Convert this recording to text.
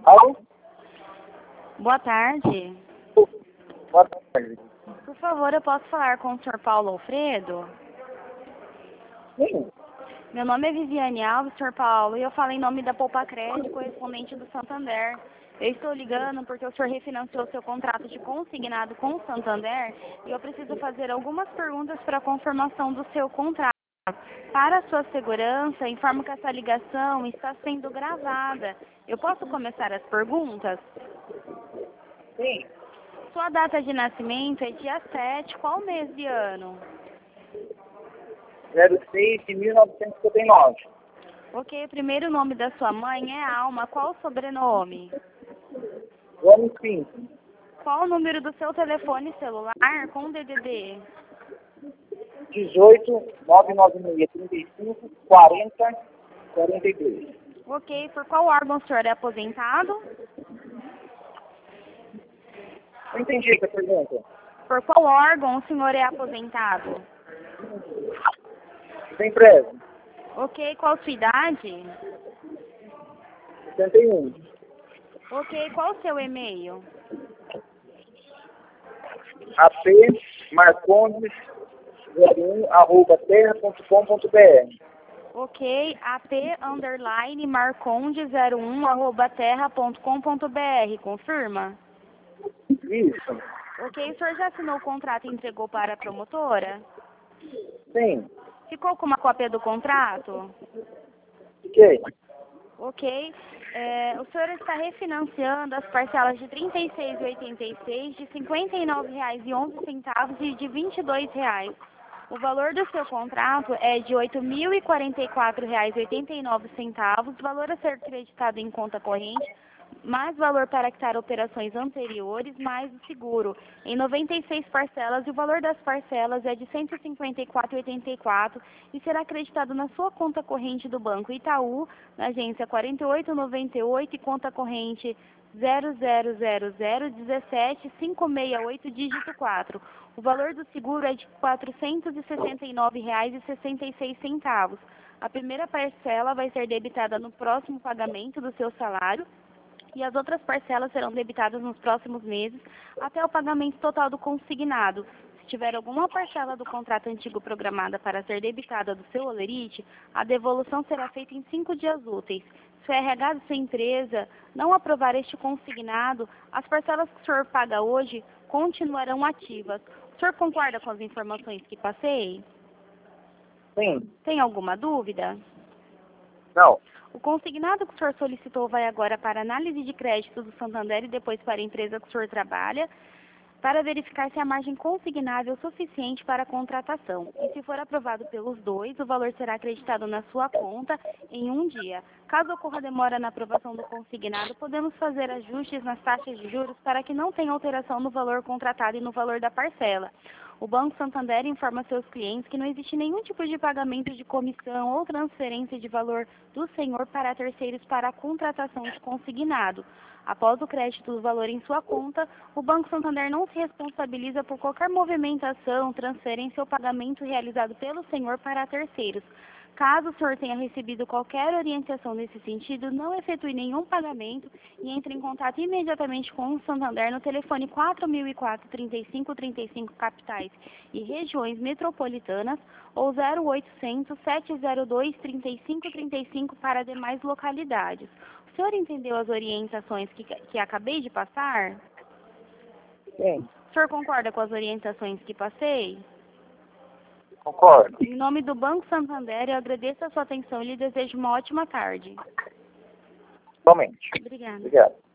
Alô? Boa tarde. Boa tarde. Por favor, eu posso falar com o Sr. Paulo Alfredo? Sim. Meu nome é Viviane Alves, Sr. Paulo, e eu falo em nome da Poupa Crédito, correspondente do Santander. Eu estou ligando porque o senhor refinanciou seu contrato de consignado com o Santander e eu preciso fazer algumas perguntas para a confirmação do seu contrato. Para a sua segurança, informo que essa ligação está sendo gravada. Eu posso começar as perguntas? Sim. Sua data de nascimento é dia 7, qual mês de ano? 06 de 1959. Ok, o primeiro nome da sua mãe é Alma, qual o sobrenome? Vamos sim. Qual o número do seu telefone celular com DDD? 18 996 35 40 42. Ok, por qual órgão o senhor é aposentado? Não entendi essa pergunta. Por qual órgão o senhor é aposentado? Da empresa? Ok, qual sua idade? 71. Ok, qual o seu e-mail? AP Marcondes 01@terra.com.br. Ok, ap_marconde01@terra.com.br, confirma? Isso. Ok, o senhor já assinou o contrato e entregou para a promotora? Sim. Ficou com uma cópia do contrato? Ok. Ok. O senhor está refinanciando as parcelas de R$ 36,86, de R$ 59,11 e de R$ 22,00. O valor do seu contrato é de R$ 8.044,89, valor a ser creditado em conta corrente, mais valor para quitar operações anteriores, mais o seguro, em 96 parcelas, e o valor das parcelas é de R$ 154,84 e será acreditado na sua conta corrente do Banco Itaú, na agência 4898 e conta corrente 000017-568, dígito 4. O valor do seguro é de R$ 469,66. A primeira parcela vai ser debitada no próximo pagamento do seu salário e as outras parcelas serão debitadas nos próximos meses até o pagamento total do consignado. Se tiver alguma parcela do contrato antigo programada para ser debitada do seu holerite, a devolução será feita em 5 dias úteis. Se o RH de sua empresa não aprovar este consignado, as parcelas que o senhor paga hoje continuarão ativas. O senhor concorda com as informações que passei? Sim. Tem alguma dúvida? Não. O consignado que o senhor solicitou vai agora para análise de crédito do Santander e depois para a empresa que o senhor trabalha, para verificar se a margem consignável é suficiente para a contratação. E se for aprovado pelos dois, o valor será acreditado na sua conta em um dia. Caso ocorra demora na aprovação do consignado, podemos fazer ajustes nas taxas de juros para que não tenha alteração no valor contratado e no valor da parcela. O Banco Santander informa seus clientes que não existe nenhum tipo de pagamento de comissão ou transferência de valor do senhor para terceiros para a contratação de consignado. Após o crédito do valor em sua conta, o Banco Santander não se responsabiliza por qualquer movimentação, transferência ou pagamento realizado pelo senhor para terceiros. Caso o senhor tenha recebido qualquer orientação nesse sentido, não efetue nenhum pagamento e entre em contato imediatamente com o Santander no telefone 4004-3535 capitais e regiões metropolitanas ou 0800-702-3535 para demais localidades. O senhor entendeu as orientações que acabei de passar? Sim. O senhor concorda com as orientações que passei? Concordo. Em nome do Banco Santander, eu agradeço a sua atenção e lhe desejo uma ótima tarde. Somente. Obrigada. Obrigado.